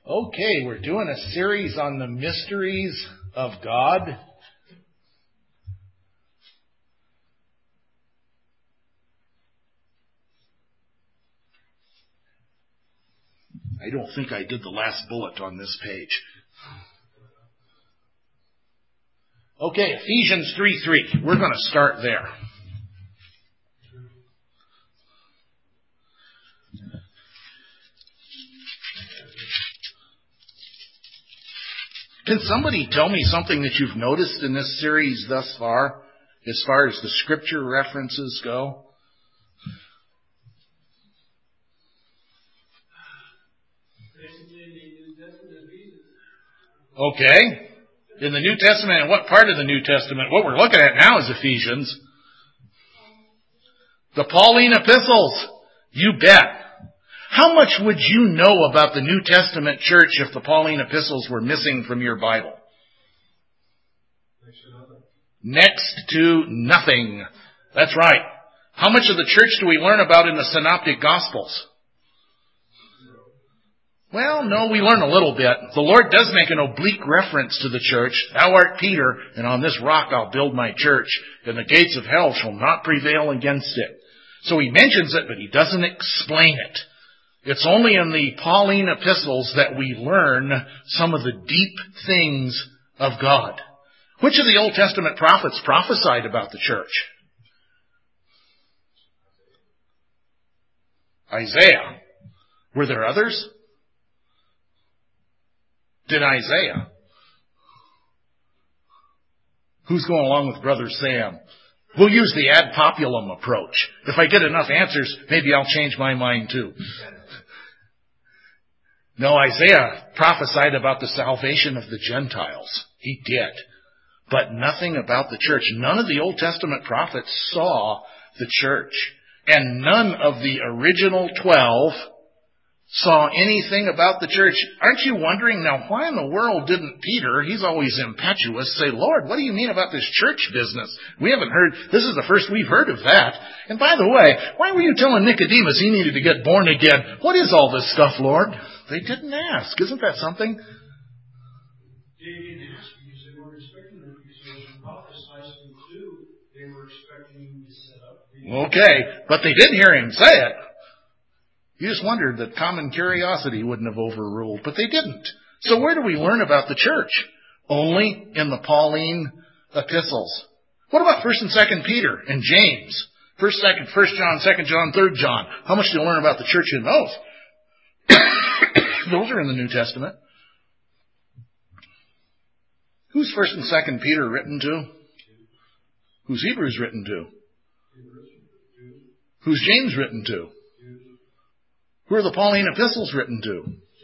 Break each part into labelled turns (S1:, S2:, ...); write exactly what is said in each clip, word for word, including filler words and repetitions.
S1: Okay, we're doing a series on the mysteries of God. I don't think I did the last bullet on this page. Okay, Ephesians three three. We're going to start there. Can somebody tell me something that you've noticed in this series thus far, as far as the scripture references go? Okay. In the New Testament, and what part of the New Testament? What we're looking at now is Ephesians. The Pauline epistles. You bet. How much would you know about the New Testament church if the Pauline epistles were missing from your Bible? Next to nothing. That's right. How much of the church do we learn about in the Synoptic Gospels? Well, no, we learn a little bit. The Lord does make an oblique reference to the church. Thou art Peter, and on this rock I'll build my church, and the gates of hell shall not prevail against it. So he mentions it, but he doesn't explain it. It's only in the Pauline epistles that we learn some of the deep things of God. Which of the Old Testament prophets prophesied about the church? Isaiah. Were there others? Did Isaiah? Who's going along with Brother Sam? We'll use the ad populum approach. If I get enough answers, maybe I'll change my mind too. No, Isaiah prophesied about the salvation of the Gentiles. He did. But nothing about the church. None of the Old Testament prophets saw the church. And none of the original twelve saw anything about the church. Aren't you wondering now, why in the world didn't Peter, he's always impetuous, say, Lord, what do you mean about this church business? We haven't heard, this is the first we've heard of that. And by the way, why were you telling Nicodemus he needed to get born again? What is all this stuff, Lord? They didn't ask. Isn't that something?
S2: They didn't ask because they weren't expecting them, because they were prophesied them too. They were expecting him to set up.
S1: Okay, but they did hear him say it. You just wondered that common curiosity wouldn't have overruled, but they didn't. So where do we learn about the church? Only in the Pauline epistles. What about First and Second Peter and James? First, Second, First John, Second John, Third John. How much do you learn about the church in those? Those are in the New Testament. Who's First and Second Peter written to? Who's Hebrews written to? Who's James written to? Who are the Pauline epistles written to?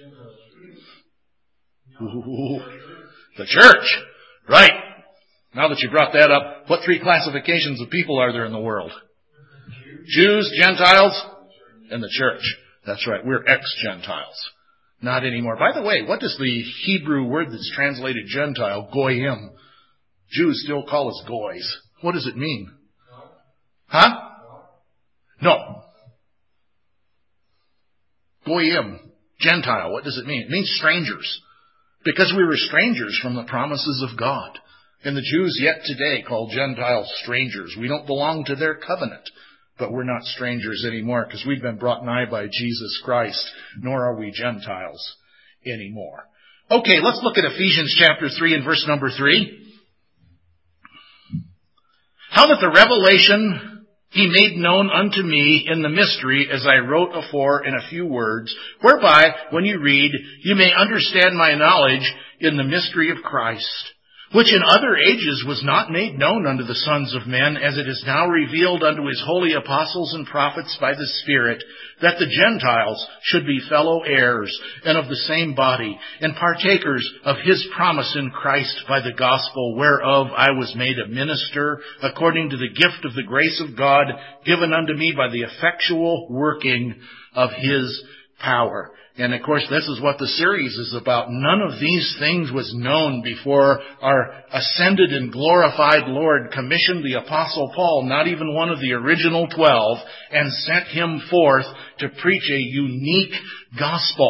S1: Ooh, the church. Right. Now that you brought that up, what three classifications of people are there in the world? Jews, Gentiles, and the church. That's right. We're ex-Gentiles. Not anymore. By the way, what does the Hebrew word that's translated Gentile, goyim, Jews still call us goys? What does it mean? Huh? No. Goyim, Gentile, what does it mean? It means strangers. Because we were strangers from the promises of God. And the Jews yet today call Gentiles strangers. We don't belong to their covenant. But we're not strangers anymore because we've been brought nigh by Jesus Christ, nor are we Gentiles anymore. Okay, let's look at Ephesians chapter three and verse number three. How that the revelation he made known unto me in the mystery, as I wrote afore in a few words, whereby, when you read, you may understand my knowledge in the mystery of Christ, which in other ages was not made known unto the sons of men, as it is now revealed unto his holy apostles and prophets by the Spirit, that the Gentiles should be fellow heirs, and of the same body, and partakers of his promise in Christ by the gospel, whereof I was made a minister, according to the gift of the grace of God, given unto me by the effectual working of his power. And of course, this is what the series is about. None of these things was known before our ascended and glorified Lord commissioned the Apostle Paul, not even one of the original twelve, and sent him forth to preach a unique gospel.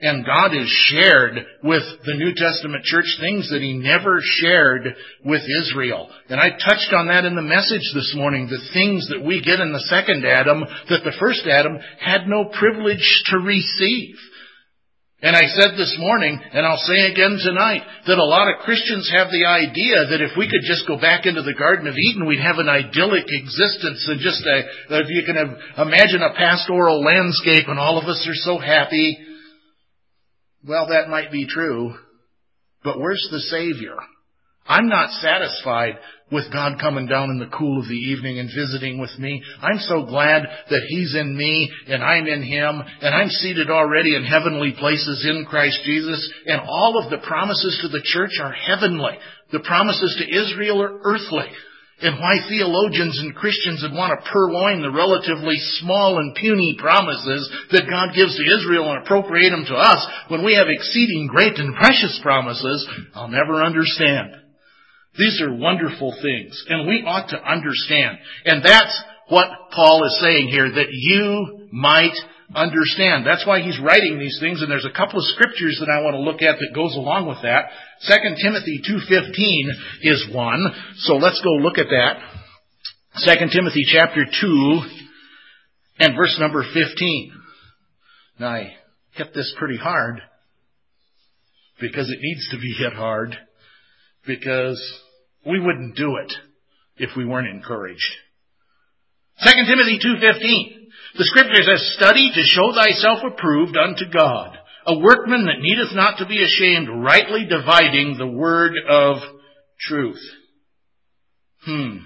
S1: And God has shared with the New Testament church things that He never shared with Israel. And I touched on that in the message this morning, the things that we get in the second Adam that the first Adam had no privilege to receive. And I said this morning, and I'll say again tonight, that a lot of Christians have the idea that if we could just go back into the Garden of Eden, we'd have an idyllic existence and just a, if you can have, imagine a pastoral landscape and all of us are so happy. Well, that might be true, but where's the Savior? I'm not satisfied with God coming down in the cool of the evening and visiting with me. I'm so glad that He's in me and I'm in Him and I'm seated already in heavenly places in Christ Jesus. And all of the promises to the church are heavenly. The promises to Israel are earthly. And why theologians and Christians would want to purloin the relatively small and puny promises that God gives to Israel and appropriate them to us when we have exceeding great and precious promises, I'll never understand. These are wonderful things, and we ought to understand. And that's what Paul is saying here, that you might understand. That's why he's writing these things, and there's a couple of scriptures that I want to look at that goes along with that. Second Timothy two fifteen is one, so let's go look at that. Second Timothy chapter two and verse number fifteen. Now, I hit this pretty hard because it needs to be hit hard, because we wouldn't do it if we weren't encouraged. Second Timothy two fifteen. The Scripture says, "Study to show thyself approved unto God, a workman that needeth not to be ashamed, rightly dividing the word of truth." Hmm.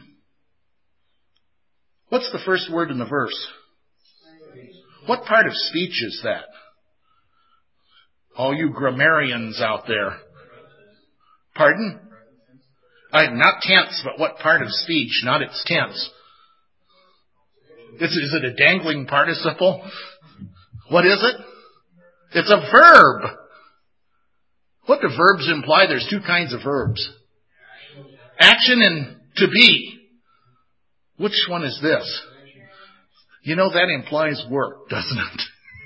S1: What's the first word in the verse? What part of speech is that? All you grammarians out there. Pardon? I, not tense, but what part of speech, not its tense. Is, is it a dangling participle? What is it? It's a verb. What do verbs imply? There's two kinds of verbs. Action and to be. Which one is this? You know, that implies work, doesn't it?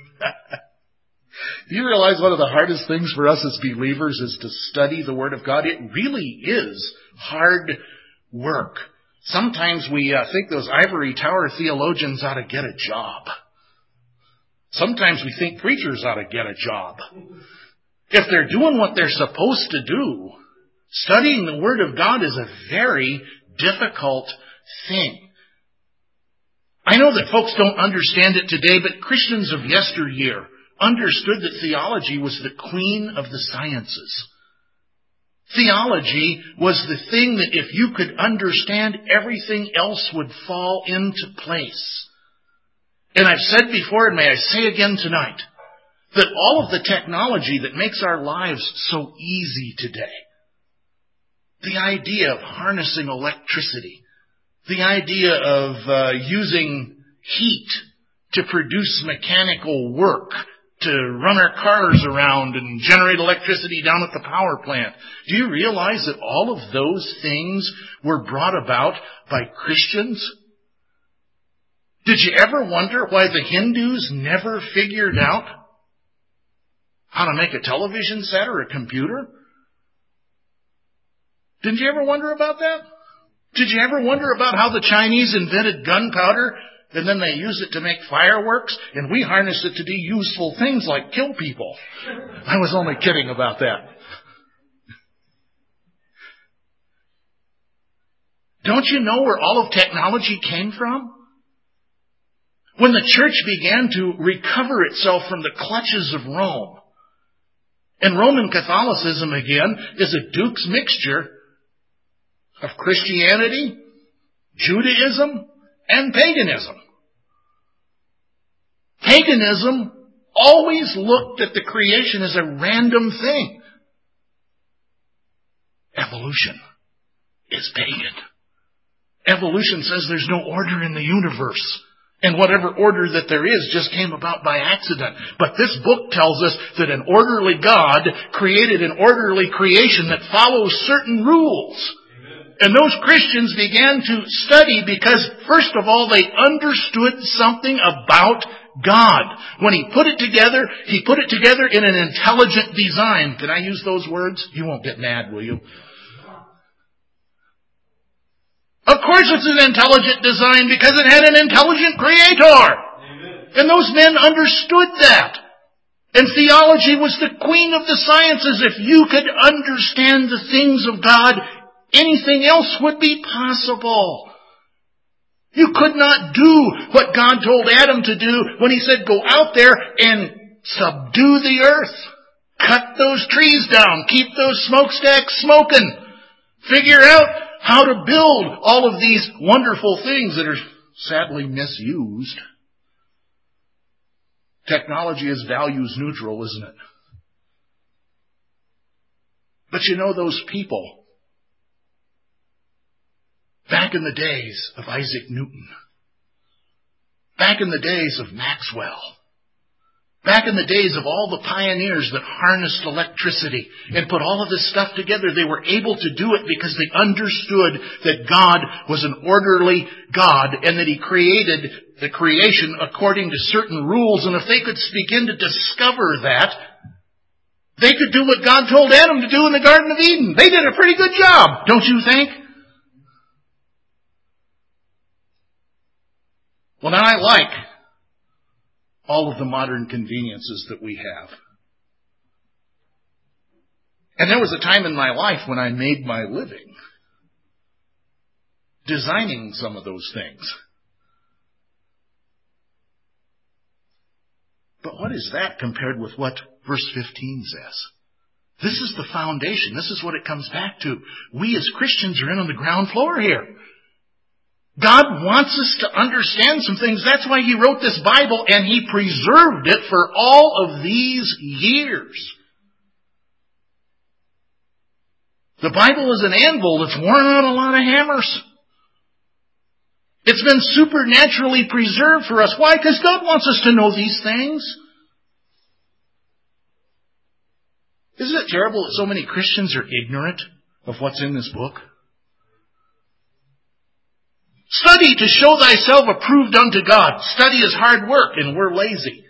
S1: Do you realize one of the hardest things for us as believers is to study the Word of God? It really is hard work. Sometimes we uh, think those ivory tower theologians ought to get a job. Sometimes we think preachers ought to get a job. If they're doing what they're supposed to do, studying the Word of God is a very difficult thing. I know that folks don't understand it today, but Christians of yesteryear understood that theology was the queen of the sciences. Theology was the thing that if you could understand, everything else would fall into place. And I've said before, and may I say again tonight, that all of the technology that makes our lives so easy today, the idea of harnessing electricity, the idea of uh, using heat to produce mechanical work, to run our cars around and generate electricity down at the power plant. Do you realize that all of those things were brought about by Christians? Did you ever wonder why the Hindus never figured out how to make a television set or a computer? Didn't you ever wonder about that? Did you ever wonder about how the Chinese invented gunpowder and then they use it to make fireworks, and we harness it to do useful things like kill people? I was only kidding about that. Don't you know where all of technology came from? When the church began to recover itself from the clutches of Rome, and Roman Catholicism, again, is a Duke's mixture of Christianity, Judaism, and paganism. Paganism always looked at the creation as a random thing. Evolution is pagan. Evolution says there's no order in the universe, and whatever order that there is just came about by accident. But this book tells us that an orderly God created an orderly creation that follows certain rules. And those Christians began to study because, first of all, they understood something about God. When He put it together, He put it together in an intelligent design. Can I use those words? You won't get mad, will you? Of course it's an intelligent design because it had an intelligent creator. Amen. And those men understood that. And theology was the queen of the sciences. If you could understand the things of God, anything else would be possible. You could not do what God told Adam to do when He said, go out there and subdue the earth. Cut those trees down. Keep those smokestacks smoking. Figure out how to build all of these wonderful things that are sadly misused. Technology is values neutral, isn't it? But you know those people, back in the days of Isaac Newton, back in the days of Maxwell, back in the days of all the pioneers that harnessed electricity and put all of this stuff together, they were able to do it because they understood that God was an orderly God and that He created the creation according to certain rules. And if they could begin to discover that, they could do what God told Adam to do in the Garden of Eden. They did a pretty good job, don't you think? Well, now I like all of the modern conveniences that we have. And there was a time in my life when I made my living designing some of those things. But what is that compared with what verse fifteen says? This is the foundation. This is what it comes back to. We as Christians are in on the ground floor here. God wants us to understand some things. That's why He wrote this Bible, and He preserved it for all of these years. The Bible is an anvil that's worn out a lot of hammers. It's been supernaturally preserved for us. Why? Because God wants us to know these things. Isn't it terrible that so many Christians are ignorant of what's in this book? Study to show thyself approved unto God. Study is hard work, and we're lazy.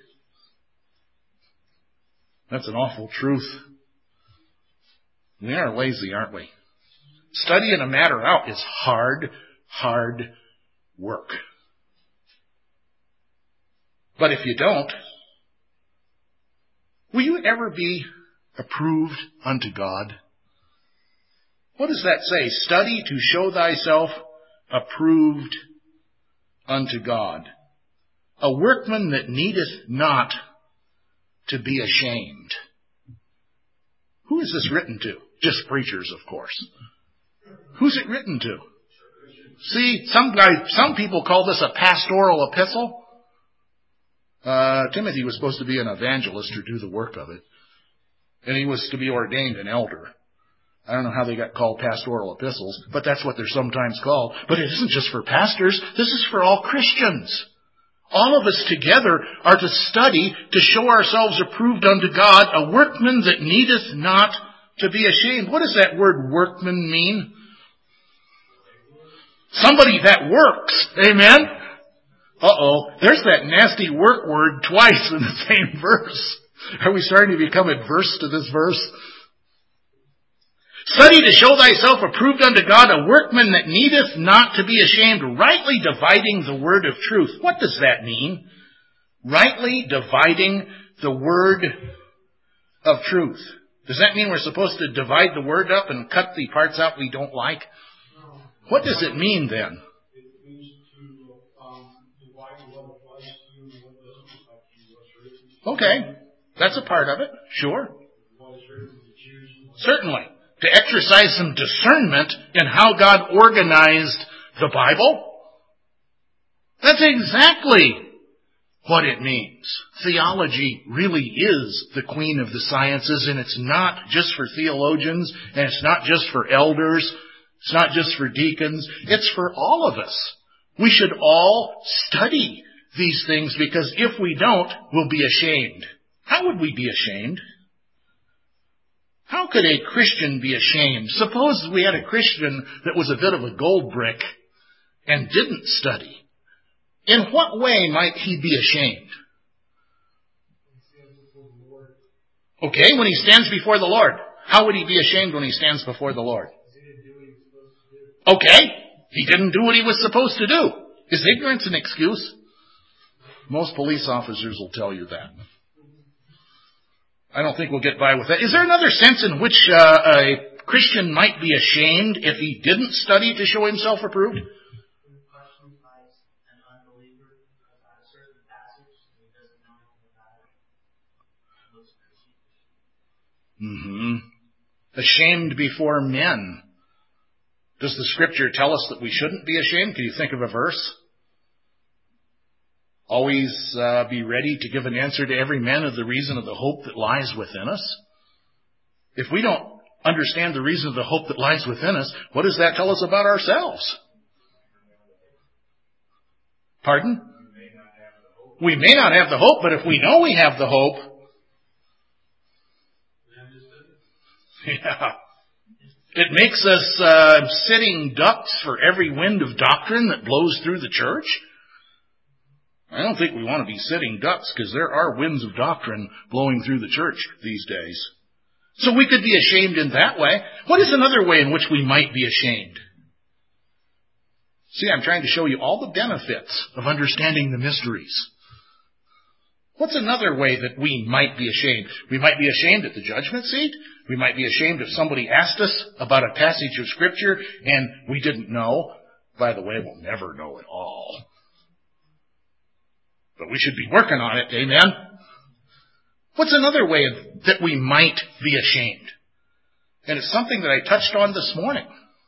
S1: That's an awful truth. We are lazy, aren't we? Studying a matter out is hard, hard work. But if you don't, will you ever be approved unto God? What does that say? Study to show thyself approved unto God. A workman that needeth not to be ashamed. Who is this written to? Just preachers, of course. Who's it written to? See, some guys, some people call this a pastoral epistle. Uh, Timothy was supposed to be an evangelist or do the work of it. And he was to be ordained an elder. I don't know how they got called pastoral epistles, but that's what they're sometimes called. But it isn't just for pastors. This is for all Christians. All of us together are to study to show ourselves approved unto God, a workman that needeth not to be ashamed. What does that word workman mean? Somebody that works. Amen? Uh-oh. There's that nasty work word twice in the same verse. Are we starting to become adverse to this verse? Study to show thyself approved unto God, a workman that needeth not to be ashamed, rightly dividing the word of truth. What does that mean? Rightly dividing the word of truth. Does that mean we're supposed to divide the word up and cut the parts out we don't like? What does it mean then?
S2: It means to um, divide what applies to you and what doesn't apply to you. What's written.
S1: Okay. That's a part of it. Sure.
S2: What is written to choose.
S1: Certainly. To exercise some discernment in how God organized the Bible. That's exactly what it means. Theology really is the queen of the sciences, and it's not just for theologians, and it's not just for elders, it's not just for deacons, it's for all of us. We should all study these things, because if we don't, we'll be ashamed. How would we be ashamed? How could a Christian be ashamed? Suppose we had a Christian that was a bit of a gold brick and didn't study. In what way might he be ashamed? Okay, when he stands before the Lord. How would he be ashamed when he stands before the Lord? Okay, he didn't do what he was supposed to do. Is ignorance an excuse? Most police officers will tell you that. I don't think we'll get by with that. Is there another sense in which uh, a Christian might be ashamed if he didn't study to show himself approved? Mm-hmm. Ashamed before men. Does the Scripture tell us that we shouldn't be ashamed? Can you think of a verse? Always uh, be ready to give an answer to every man of the reason of the hope that lies within us. If we don't understand the reason of the hope that lies within us, what does that tell us about ourselves? Pardon? We may not have the hope, but if we know we have the hope, yeah, it makes us uh, sitting ducks for every wind of doctrine that blows through the church. I don't think we want to be sitting ducks because there are winds of doctrine blowing through the church these days. So we could be ashamed in that way. What is another way in which we might be ashamed? See, I'm trying to show you all the benefits of understanding the mysteries. What's another way that we might be ashamed? We might be ashamed at the judgment seat. We might be ashamed if somebody asked us about a passage of Scripture and we didn't know. By the way, we'll never know it all. But we should be working on it, amen? What's another way that we might be ashamed? And it's something that I touched on this morning.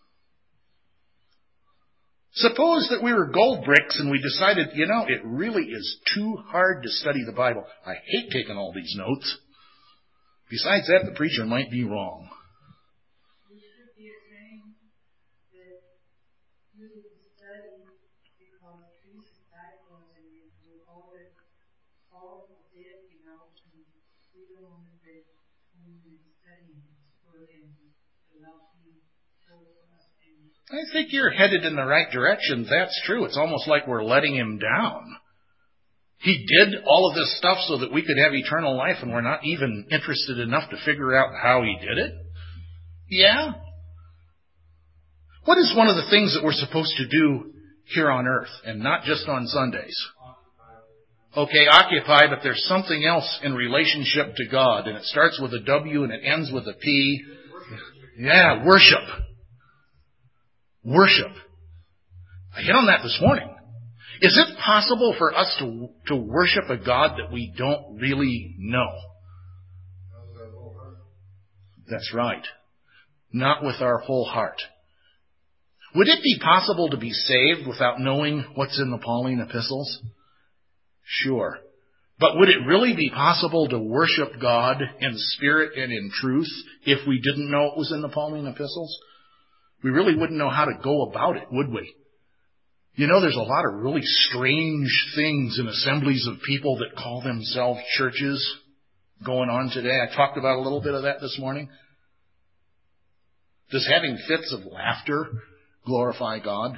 S1: Suppose that we were gold bricks and we decided, you know, it really is too hard to study the Bible. I hate taking all these notes. Besides that, the preacher might be wrong.
S3: We should be ashamed that you didn't study because Jesus died for us and we do all that all did, you know, and we don't want to be studying His Word and allow Him to show us.
S1: I think you're headed in the right direction. That's true. It's almost like we're letting Him down. He did all of this stuff so that we could have eternal life, and we're not even interested enough to figure out how He did it? Yeah. What is one of the things that we're supposed to do here on earth, and not just on Sundays? Okay, occupy, but there's something else in relationship to God, and it starts with a W and it ends with a P. Yeah, worship. Worship. I hit on that this morning. Is it possible for us to, to worship a God that we don't really know? That's right. Not with our whole heart. Would it be possible to be saved without knowing what's in the Pauline epistles? Sure. But would it really be possible to worship God in spirit and in truth if we didn't know it was in the Pauline epistles? We really wouldn't know how to go about it, would we? You know, there's a lot of really strange things in assemblies of people that call themselves churches going on today. I talked about a little bit of that this morning. Does having fits of laughter glorify God?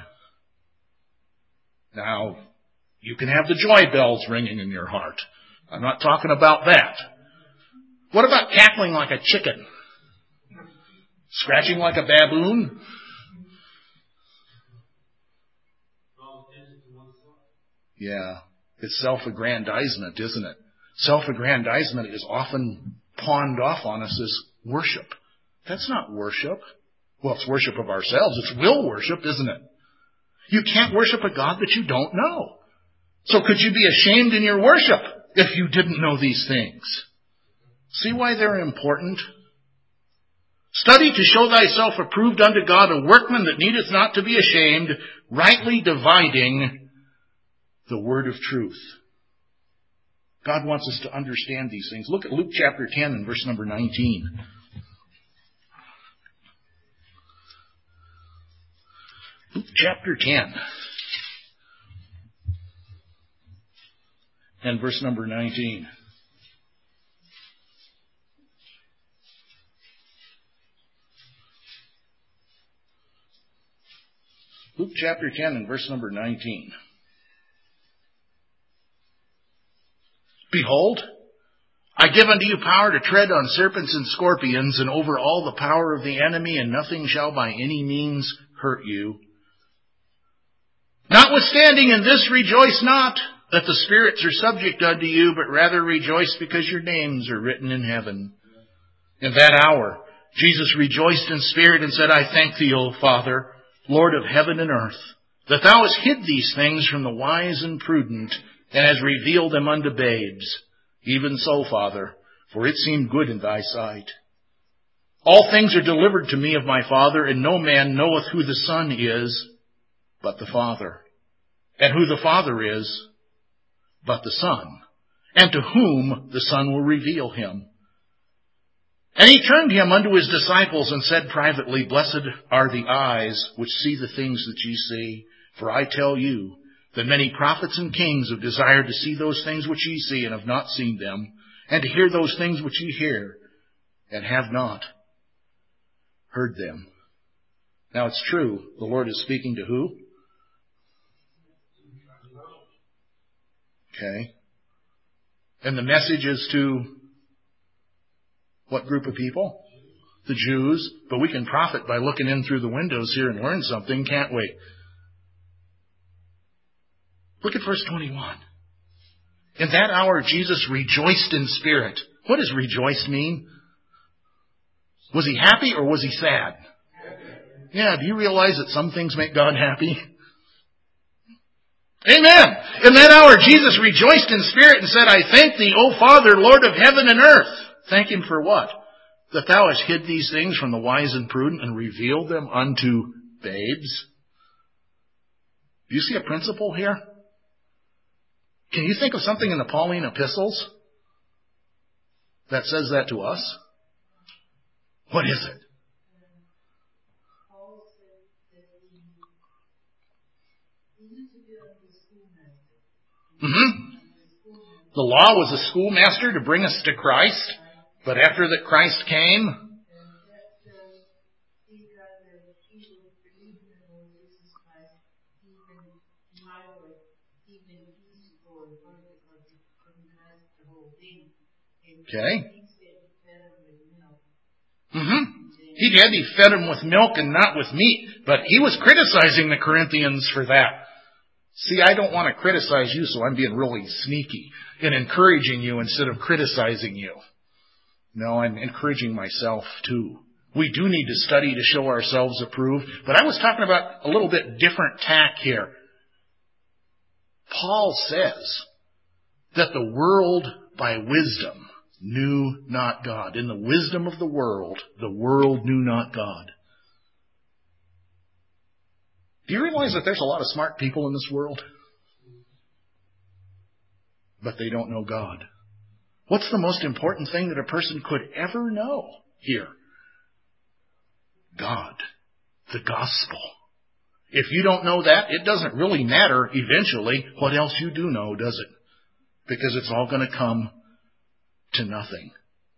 S1: Now, you can have the joy bells ringing in your heart. I'm not talking about that. What about cackling like a chicken? Scratching like a baboon? Yeah, it's self-aggrandizement, isn't it? Self-aggrandizement is often pawned off on us as worship. That's not worship. Well, it's worship of ourselves. It's will worship, isn't it? You can't worship a God that you don't know. So could you be ashamed in your worship if you didn't know these things? See why they're important? Study to show thyself approved unto God, a workman that needeth not to be ashamed, rightly dividing the word of truth. God wants us to understand these things. Look at Luke chapter ten and verse number nineteen. Luke chapter ten and verse number nineteen. Luke chapter ten and verse number nineteen. Behold, I give unto you power to tread on serpents and scorpions and over all the power of the enemy, and nothing shall by any means hurt you. Notwithstanding in this rejoice not, that the spirits are subject unto you, but rather rejoice because your names are written in heaven. In that hour, Jesus rejoiced in spirit and said, I thank thee, O Father, Lord of heaven and earth, that thou hast hid these things from the wise and prudent, and hast revealed them unto babes. Even so, Father, for it seemed good in thy sight. All things are delivered to me of my Father, and no man knoweth who the Son is, but the Father, and who the Father is, but the Son, and to whom the Son will reveal him. And he turned him unto his disciples and said privately, Blessed are the eyes which see the things that ye see. For I tell you that many prophets and kings have desired to see those things which ye see and have not seen them, and to hear those things which ye hear and have not heard them. Now it's true, the Lord is speaking to who? Okay. And the message is to what group of people? The Jews. But we can profit by looking in through the windows here and learn something, can't we? Look at verse twenty-one. In that hour Jesus rejoiced in spirit. What does rejoice mean? Was he happy or was he sad? Yeah, do you realize that some things make God happy? Amen. In that hour, Jesus rejoiced in spirit and said, I thank thee, O Father, Lord of heaven and earth. Thank him for what? That thou hast hid these things from the wise and prudent and revealed them unto babes. Do you see a principle here? Can you think of something in the Pauline epistles that says that to us? What is it? Mm-hmm. The law was a schoolmaster to bring us to Christ, but after that Christ came, okay. Mm-hmm. He did. He fed them with milk and not with meat, but he was criticizing the Corinthians for that. See, I don't want to criticize you, so I'm being really sneaky in encouraging you instead of criticizing you. No, I'm encouraging myself too. We do need to study to show ourselves approved, but I was talking about a little bit different tack here. Paul says that the world by wisdom knew not God. In the wisdom of the world, the world knew not God. Do you realize that there's a lot of smart people in this world? But they don't know God. What's the most important thing that a person could ever know here? God. The gospel. If you don't know that, it doesn't really matter eventually what else you do know, does it? Because it's all going to come to nothing.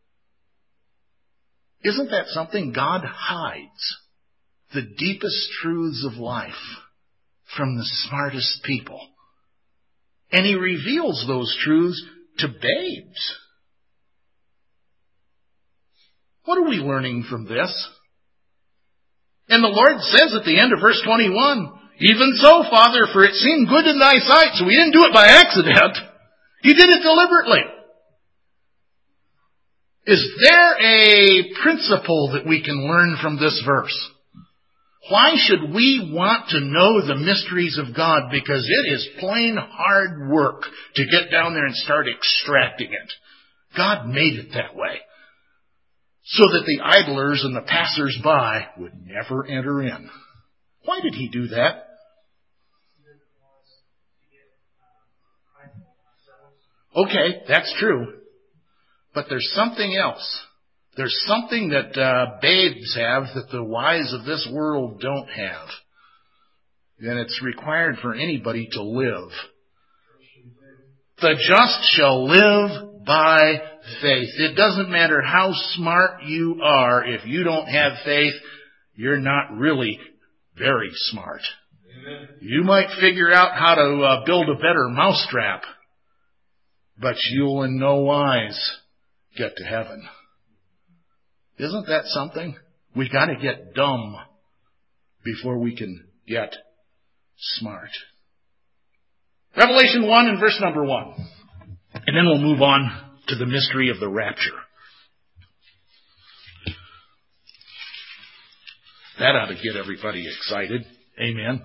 S1: Isn't that something? God hides the deepest truths of life from the smartest people. And he reveals those truths to babes. What are we learning from this? And the Lord says at the end of verse twenty-one, even so, Father, for it seemed good in thy sight. So he didn't do it by accident. He did it deliberately. Is there a principle that we can learn from this verse? Why should we want to know the mysteries of God? Because it is plain hard work to get down there and start extracting it. God made it that way, so that the idlers and the passers-by would never enter in. Why did he do that? Okay, that's true. But there's something else. There's something that uh, babes have that the wise of this world don't have. And it's required for anybody to live. The just shall live by faith. It doesn't matter how smart you are. If you don't have faith, you're not really very smart. Amen. You might figure out how to uh, build a better mousetrap, but you'll in no wise get to heaven. Isn't that something? We got to get dumb before we can get smart. Revelation one and verse number one. And then we'll move on to the mystery of the rapture. That ought to get everybody excited. Amen.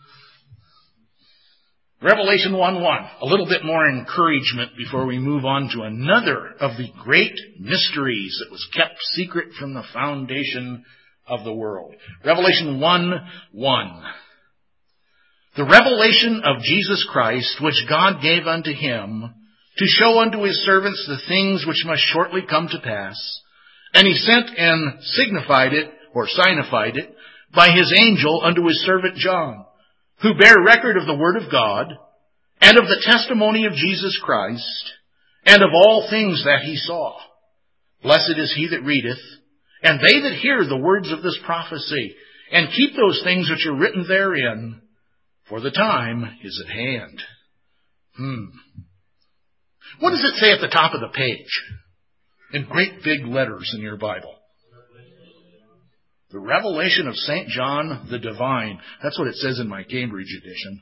S1: Revelation one one. A little bit more encouragement before we move on to another of the great mysteries that was kept secret from the foundation of the world. Revelation one one. The revelation of Jesus Christ, which God gave unto him, to show unto his servants the things which must shortly come to pass. And he sent and signified it, or signified it, by his angel unto his servant John, who bare record of the word of God, and of the testimony of Jesus Christ, and of all things that he saw. Blessed is he that readeth, and they that hear the words of this prophecy, and keep those things which are written therein, for the time is at hand. Hmm. What does it say at the top of the page? In great big letters in your Bible. The revelation of Saint John the Divine. That's what it says in my Cambridge edition.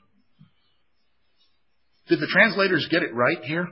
S1: Did the translators get it right here?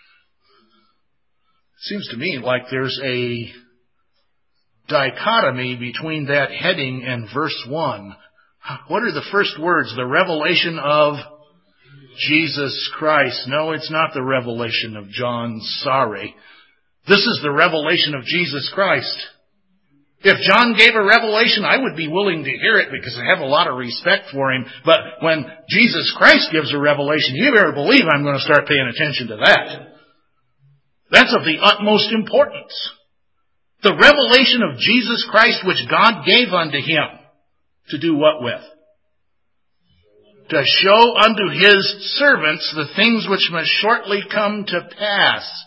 S1: Seems to me like there's a dichotomy between that heading and verse one. What are the first words? The revelation of Jesus Christ. No, it's not the revelation of John. Sorry. This is the revelation of Jesus Christ. If John gave a revelation, I would be willing to hear it because I have a lot of respect for him. But when Jesus Christ gives a revelation, you better believe I'm going to start paying attention to that. That's of the utmost importance. The revelation of Jesus Christ which God gave unto him. To do what with? To show unto his servants the things which must shortly come to pass.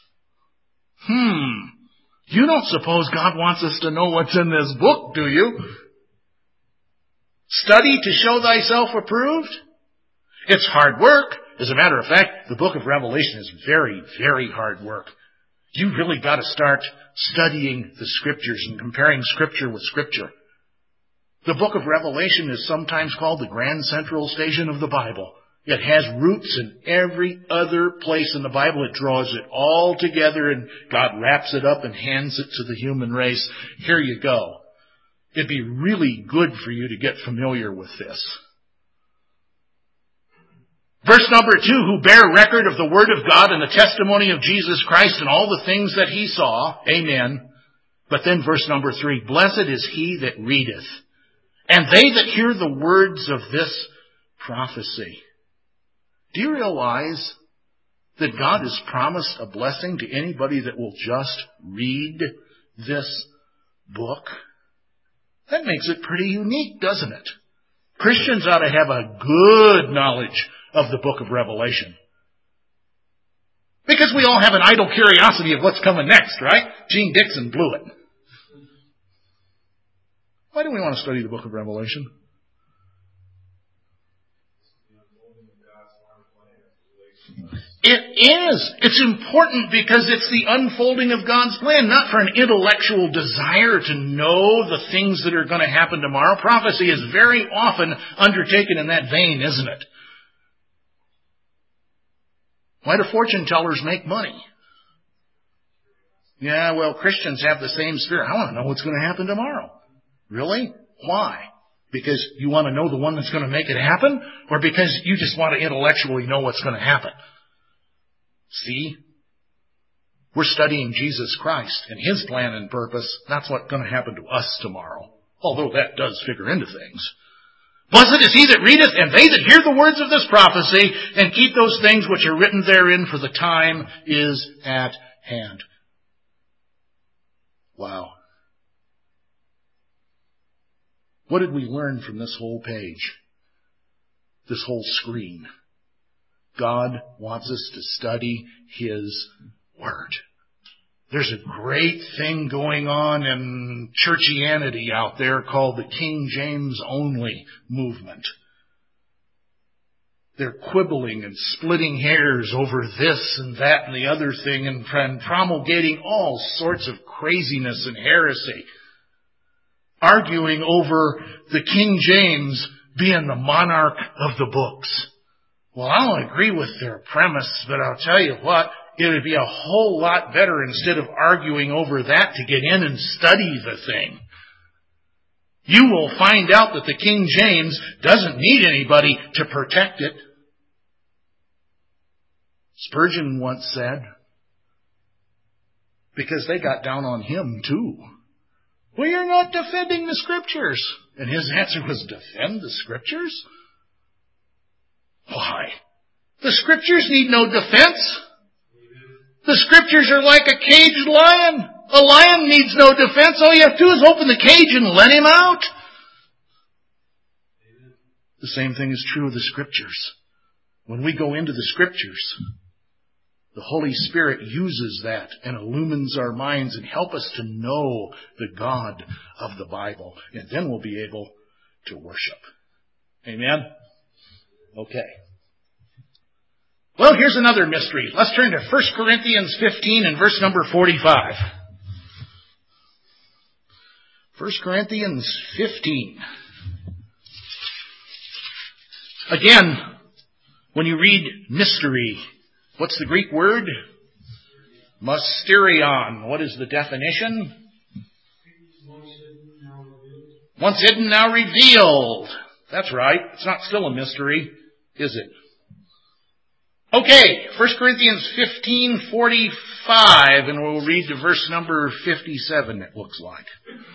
S1: Hmm. You don't suppose God wants us to know what's in this book, do you? Study to show thyself approved? It's hard work. As a matter of fact, the book of Revelation is very, very hard work. You really got to start studying the Scriptures and comparing Scripture with Scripture. The book of Revelation is sometimes called the Grand Central Station of the Bible. It has roots in every other place in the Bible. It draws it all together and God wraps it up and hands it to the human race. Here you go. It'd be really good for you to get familiar with this. Verse number two, who bear record of the word of God and the testimony of Jesus Christ and all the things that he saw. Amen. But then verse number three, blessed is he that readeth, and they that hear the words of this prophecy. Do you realize that God has promised a blessing to anybody that will just read this book? That makes it pretty unique, doesn't it? Christians ought to have a good knowledge of the book of Revelation. Because we all have an idle curiosity of what's coming next, right? Gene Dixon blew it. Why do we want to study the book of Revelation? It is. It's important because it's the unfolding of God's plan, not for an intellectual desire to know the things that are going to happen tomorrow. Prophecy is very often undertaken in that vein, isn't it? Why do fortune tellers make money? Yeah, well, Christians have the same spirit. I want to know what's going to happen tomorrow. Really? Why? Because you want to know the one that's going to make it happen? Or because you just want to intellectually know what's going to happen? See? We're studying Jesus Christ and his plan and purpose. That's what's going to happen to us tomorrow. Although that does figure into things. Blessed is he that readeth, and they that hear the words of this prophecy, and keep those things which are written therein, for the time is at hand. Wow. What did we learn from this whole page? This whole screen? God wants us to study his word. There's a great thing going on in churchianity out there called the King James Only movement. They're quibbling and splitting hairs over this and that and the other thing and promulgating all sorts of craziness and heresy. Arguing over the King James being the monarch of the books. Well, I don't agree with their premise, but I'll tell you what, it would be a whole lot better instead of arguing over that to get in and study the thing. You will find out that the King James doesn't need anybody to protect it. Spurgeon once said, because they got down on him too. Well, you're not defending the Scriptures. And his answer was, defend the Scriptures? Why? The Scriptures need no defense. The Scriptures are like a caged lion. A lion needs no defense. All you have to do is open the cage and let him out. The same thing is true of the Scriptures. When we go into the Scriptures, the Holy Spirit uses that and illumines our minds and help us to know the God of the Bible. And then we'll be able to worship. Amen? Okay. Well, here's another mystery. Let's turn to First Corinthians fifteen and verse number forty-five. First Corinthians fifteen. Again, when you read mystery, what's the Greek word? Mysterion. What is the definition? Once hidden, now revealed. That's right. It's not still a mystery, is it? Okay, First Corinthians fifteen forty-five, and we'll read to verse number fifty-seven, it looks like.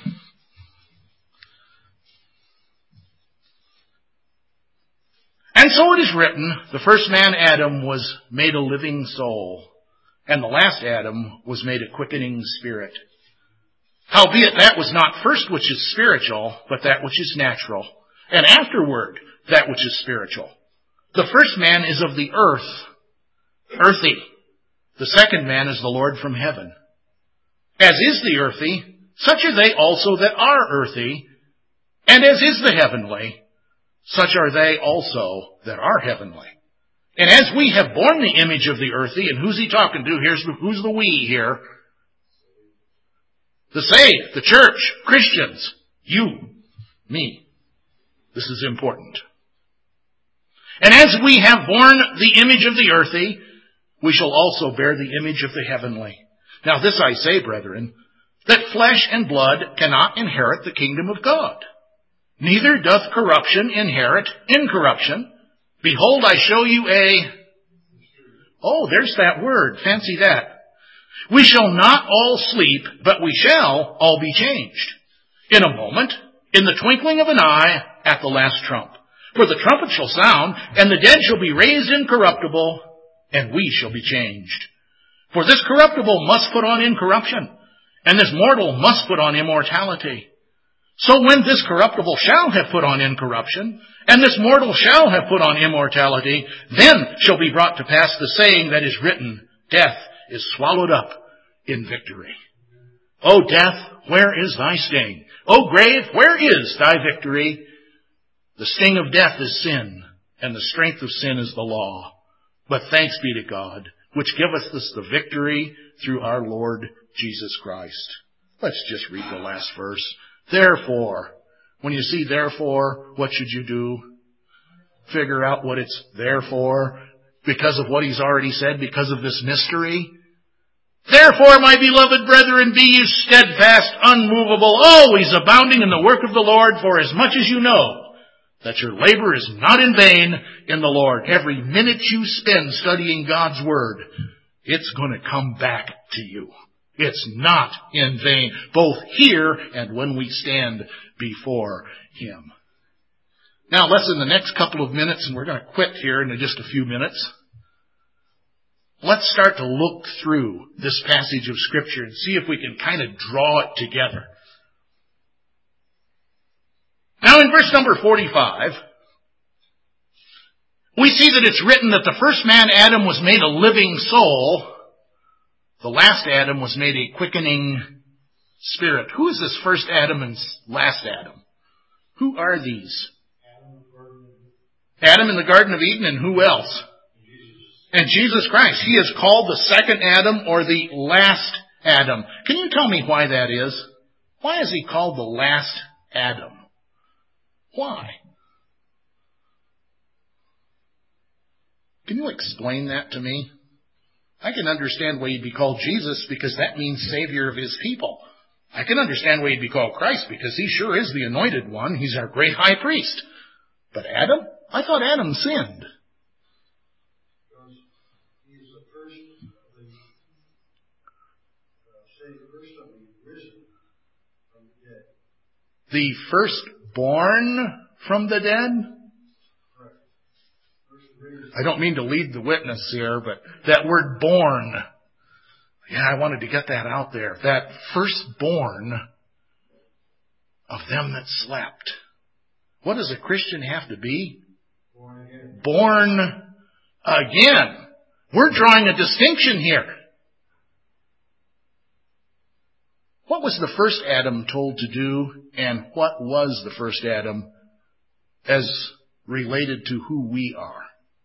S1: And so it is written, the first man, Adam, was made a living soul, and the last Adam was made a quickening spirit. Howbeit that was not first which is spiritual, but that which is natural, and afterward that which is spiritual. The first man is of the earth, earthy. The second man is the Lord from heaven. As is the earthy, such are they also that are earthy, and as is the heavenly, such are they also that are heavenly. And as we have borne the image of the earthy, and who's he talking to? Here's the, who's the we here? The saved, the church, Christians, you, me. This is important. And as we have borne the image of the earthy, we shall also bear the image of the heavenly. Now this I say, brethren, that flesh and blood cannot inherit the kingdom of God. Neither doth corruption inherit incorruption. Behold, I show you a... Oh, there's that word. Fancy that. We shall not all sleep, but we shall all be changed. In a moment, in the twinkling of an eye, at the last trump. For the trumpet shall sound, and the dead shall be raised incorruptible, and we shall be changed. For this corruptible must put on incorruption, and this mortal must put on immortality. So when this corruptible shall have put on incorruption, and this mortal shall have put on immortality, then shall be brought to pass the saying that is written, death is swallowed up in victory. O death, where is thy sting? O grave, where is thy victory? The sting of death is sin, and the strength of sin is the law. But thanks be to God, which giveth us the victory through our Lord Jesus Christ. Let's just read the last verse. Therefore, when you see therefore, what should you do? Figure out what it's there for, because of what he's already said, because of this mystery. Therefore, my beloved brethren, be ye steadfast, unmovable, always abounding in the work of the Lord, for as much as you know that your labor is not in vain in the Lord. Every minute you spend studying God's Word, it's going to come back to you. It's not in vain, both here and when we stand before Him. Now, let's in the next couple of minutes, and we're going to quit here in just a few minutes, let's start to look through this passage of Scripture and see if we can kind of draw it together. Now, in verse number forty-five, we see that it's written that the first man, Adam, was made a living soul. The last Adam was made a quickening spirit. Who is this first Adam and last Adam? Who are these? Adam in the Garden of Eden, and who else? And Jesus Christ. He is called the second Adam or the last Adam. Can you tell me why that is? Why is he called the last Adam? Why? Can you explain that to me? I can understand why he'd be called Jesus because that means Savior of his people. I can understand why he'd be called Christ because he sure is the anointed one. He's our great high priest. But Adam? I thought Adam sinned.
S2: Because he's the first of the, uh, say, the first of the risen from the dead.
S1: The firstborn from the dead? I don't mean to lead the witness here, but that word born, yeah, I wanted to get that out there. That firstborn of them that slept. What does a Christian have to be?
S2: Born again.
S1: Born again. We're drawing a distinction here. What was the first Adam told to do, and what was the first Adam as related to who we are?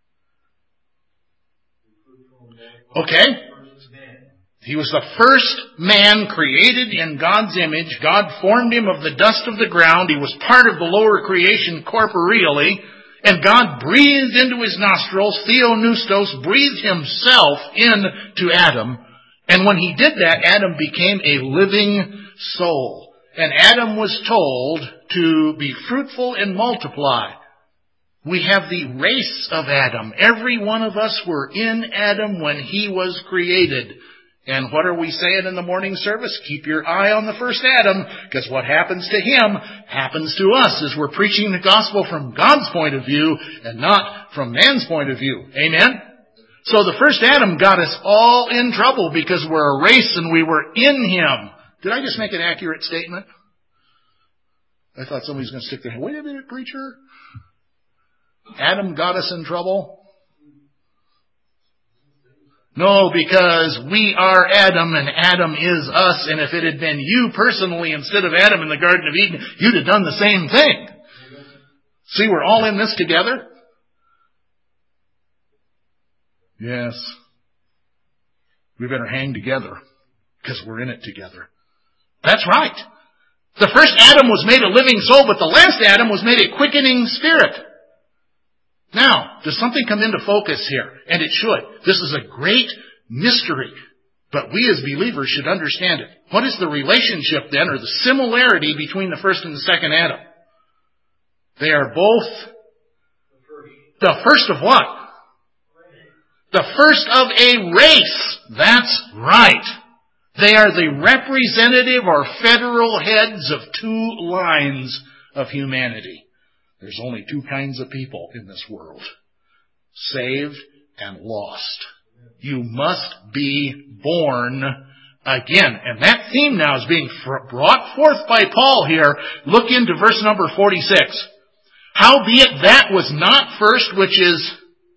S1: Okay? He was the first man created in God's image. God formed him of the dust of the ground. He was part of the lower creation corporeally. And God breathed into his nostrils, theopneustos, breathed himself into Adam. And when he did that, Adam became a living soul. And Adam was told to be fruitful and multiply. We have the race of Adam. Every one of us were in Adam when he was created. And what are we saying in the morning service? Keep your eye on the first Adam, because what happens to him happens to us as we're preaching the gospel from God's point of view and not from man's point of view. Amen? So the first Adam got us all in trouble because we're a race and we were in him. Did I just make an accurate statement? I thought somebody was going to stick their hand. Wait a minute, preacher. Adam got us in trouble? No, because we are Adam and Adam is us. And if it had been you personally instead of Adam in the Garden of Eden, you'd have done the same thing. See, we're all in this together? Yes. We better hang together because we're in it together. That's right. The first Adam was made a living soul, but the last Adam was made a quickening spirit. Now, does something come into focus here? And it should. This is a great mystery. But we as believers should understand it. What is the relationship then, or the similarity between the first and the second Adam? They are both the first of what? The first of a race. That's right. They are the representative or federal heads of two lines of humanity. There's only two kinds of people in this world. Saved and lost. You must be born again. And that theme now is being brought forth by Paul here. Look into verse number forty-six. Howbeit that was not first which is,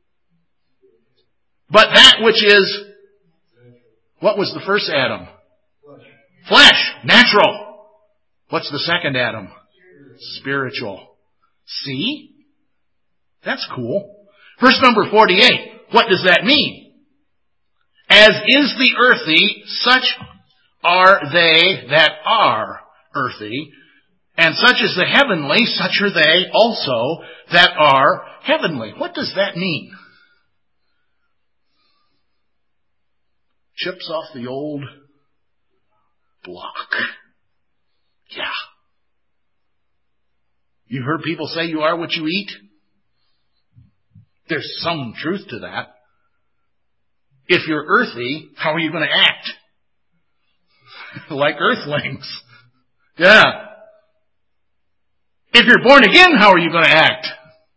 S1: but that which is, what was the first Adam? Flesh. Natural. What's the second Adam? Spiritual. See? That's cool. Verse number forty-eight. What does that mean? As is the earthy, such are they that are earthy. And such is the heavenly, such are they also that are heavenly. What does that mean? Chips off the old block. Yeah. You heard people say you are what you eat? There's some truth to that. If you're earthy, how are you going to act? Like earthlings. Yeah. If you're born again, how are you going to act?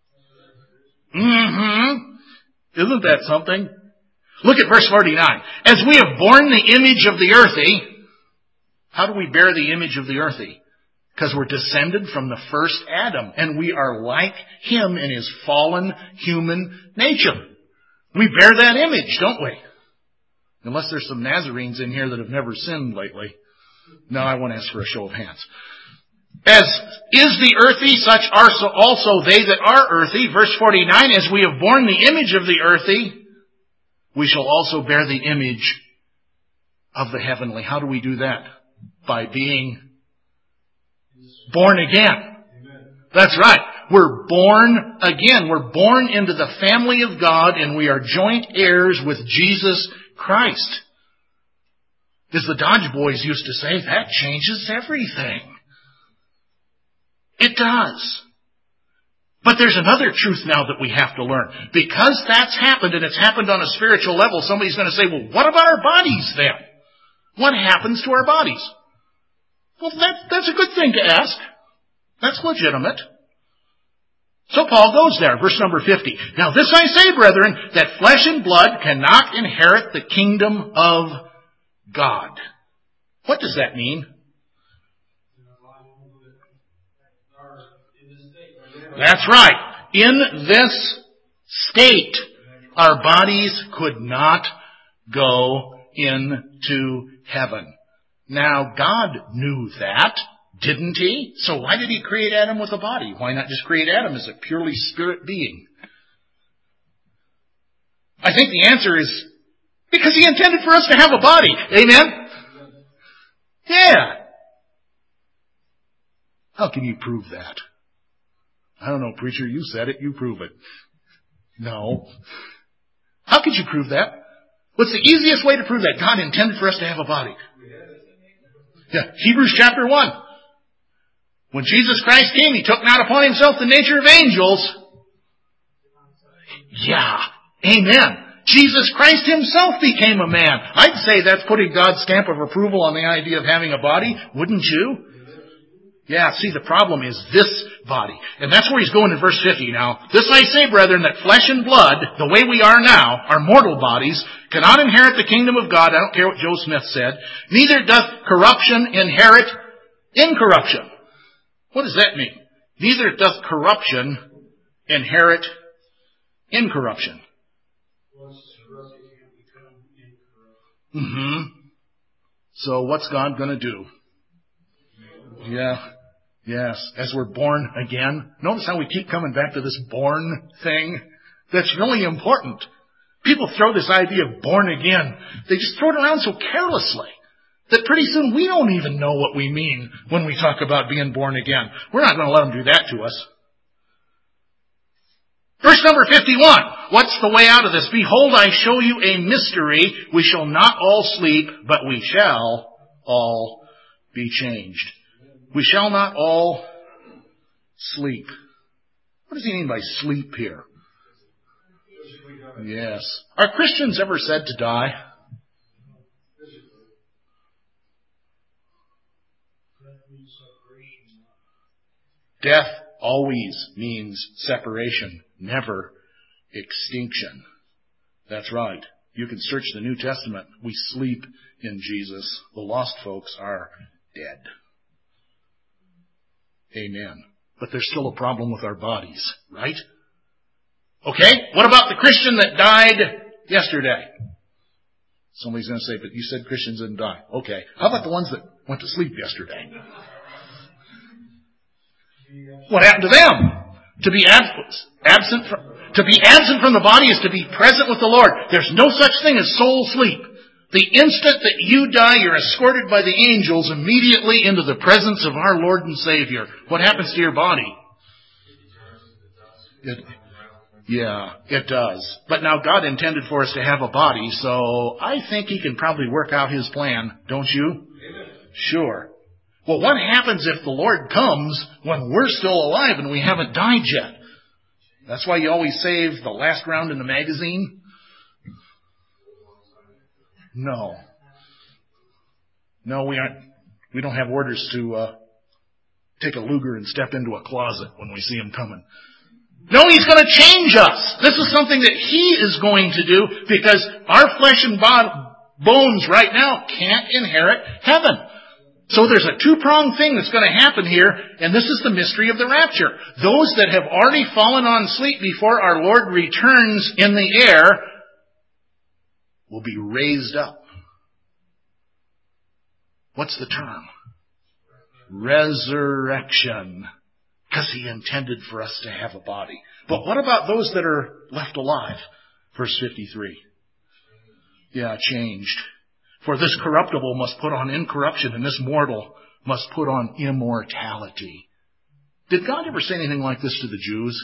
S1: Mm-hmm. Isn't that something? Look at verse forty-nine. As we have borne the image of the earthy, how do we bear the image of the earthy? Because we're descended from the first Adam, and we are like him in his fallen human nature. We bear that image, don't we? Unless there's some Nazarenes in here that have never sinned lately. No, I won't ask for a show of hands. As is the earthy, such are so also they that are earthy. Verse forty-nine, as we have borne the image of the earthy, we shall also bear the image of the heavenly. How do we do that? By being born again. That's right. We're born again. We're born into the family of God, and we are joint heirs with Jesus Christ. As the Dodge boys used to say, that changes everything. It does. But there's another truth now that we have to learn. Because that's happened, and it's happened on a spiritual level, somebody's going to say, well, what about our bodies then? What happens to our bodies? Well, that, that's a good thing to ask. That's legitimate. So Paul goes there, verse number fifty. Now this I say, brethren, that flesh and blood cannot inherit the kingdom of God. What does that mean? That's right. In this state, our bodies could not go into heaven. Now, God knew that, didn't He? So why did He create Adam with a body? Why not just create Adam as a purely spirit being? I think the answer is because He intended for us to have a body. Amen? Yeah. How can you prove that? I don't know, preacher, you said it, you prove it. No. How could you prove that? What's the easiest way to prove that? God intended for us to have a body. Yeah, Hebrews chapter one. When Jesus Christ came, He took not upon Himself the nature of angels. Yeah, amen. Jesus Christ Himself became a man. I'd say that's putting God's stamp of approval on the idea of having a body, wouldn't you? Yeah, see, the problem is this body. And that's where he's going in verse fifty now. This I say, brethren, that flesh and blood, the way we are now, our mortal bodies, cannot inherit the kingdom of God. I don't care what Joe Smith said. Neither doth corruption inherit incorruption. What does that mean? Neither doth corruption inherit incorruption. Mm-hmm. So what's God going to do? Yeah. Yes. As we're born again. Notice how we keep coming back to this born thing. That's really important. People throw this idea of born again. They just throw it around so carelessly that pretty soon we don't even know what we mean when we talk about being born again. We're not going to let them do that to us. Verse number fifty-one. What's the way out of this? Behold, I show you a mystery. We shall not all sleep, but we shall all be changed. We shall not all sleep. What does he mean by sleep here? Yes. Are Christians ever said to die? Death always means separation, never extinction. That's right. You can search the New Testament. We sleep in Jesus. The lost folks are dead. Amen. But there's still a problem with our bodies, right? Okay, what about the Christian that died yesterday? Somebody's going to say, but you said Christians didn't die. Okay, how about the ones that went to sleep yesterday? What happened to them? To be absent, absent from, to be absent from the body is to be present with the Lord. There's no such thing as soul sleep. The instant that you die, you're escorted by the angels immediately into the presence of our Lord and Savior. What happens to your body? It, yeah, it does. But now God intended for us to have a body, so I think He can probably work out His plan, don't you? Sure. Well, what happens if the Lord comes when we're still alive and we haven't died yet? That's why you always save the last round in the magazine. No. No, we aren't. We don't have orders to uh, take a Luger and step into a closet when we see Him coming. No, He's going to change us. This is something that He is going to do because our flesh and bones right now can't inherit heaven. So there's a two-pronged thing that's going to happen here, and this is the mystery of the rapture. Those that have already fallen on sleep before our Lord returns in the air will be raised up. What's the term? resurrection. Because he intended for us to have a body. But what about those that are left alive? Verse fifty-three. Yeah, changed. For this corruptible must put on incorruption, and this mortal must put on immortality. Did God ever say anything like this to the Jews?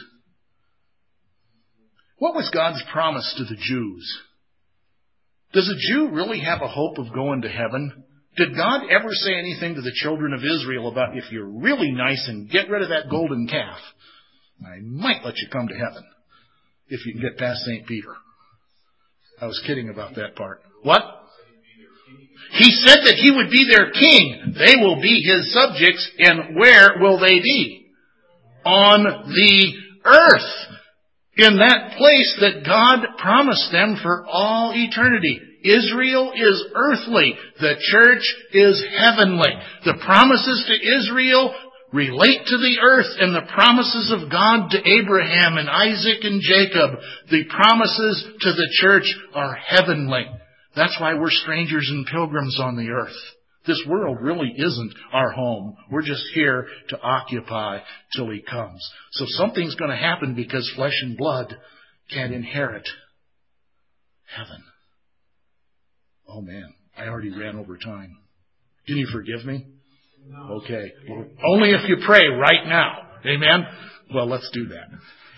S1: What was God's promise to the Jews? Does a Jew really have a hope of going to heaven? Did God ever say anything to the children of Israel about, if you're really nice and get rid of that golden calf, I might let you come to heaven if you can get past Saint Peter? I was kidding about that part. What? He said that he would be their king. They will be his subjects. And where will they be? On the earth. In that place that God promised them for all eternity. Israel is earthly. The church is heavenly. The promises to Israel relate to the earth, and the promises of God to Abraham and Isaac and Jacob, the promises to the church are heavenly. That's why we're strangers and pilgrims on the earth. This world really isn't our home. We're just here to occupy till he comes. So something's going to happen because flesh and blood can't inherit heaven. Oh man, I already ran over time. Can you forgive me? No. Okay. Well, only if you pray right now. Amen? Well, let's do that.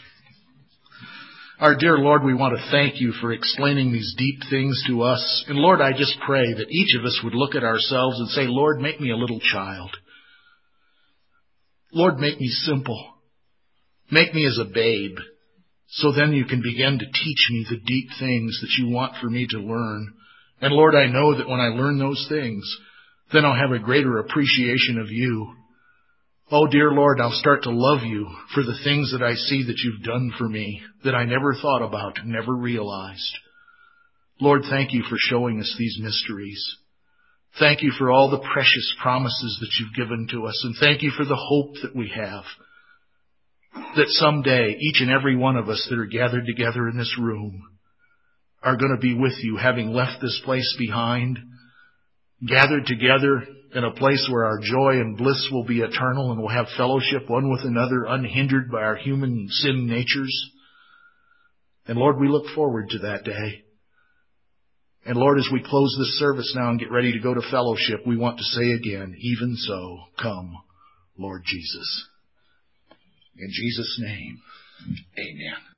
S1: Our dear Lord, we want to thank you for explaining these deep things to us. And Lord, I just pray that each of us would look at ourselves and say, Lord, make me a little child. Lord, make me simple. Make me as a babe. So then you can begin to teach me the deep things that you want for me to learn. And Lord, I know that when I learn those things, then I'll have a greater appreciation of you. Oh, dear Lord, I'll start to love you for the things that I see that you've done for me, that I never thought about, never realized. Lord, thank you for showing us these mysteries. Thank you for all the precious promises that you've given to us, and thank you for the hope that we have, that someday each and every one of us that are gathered together in this room are going to be with you, having left this place behind, gathered together in a place where our joy and bliss will be eternal, and we'll have fellowship one with another, unhindered by our human sin natures. And Lord, we look forward to that day. And Lord, as we close this service now and get ready to go to fellowship, we want to say again, even so, come, Lord Jesus. In Jesus' name, amen.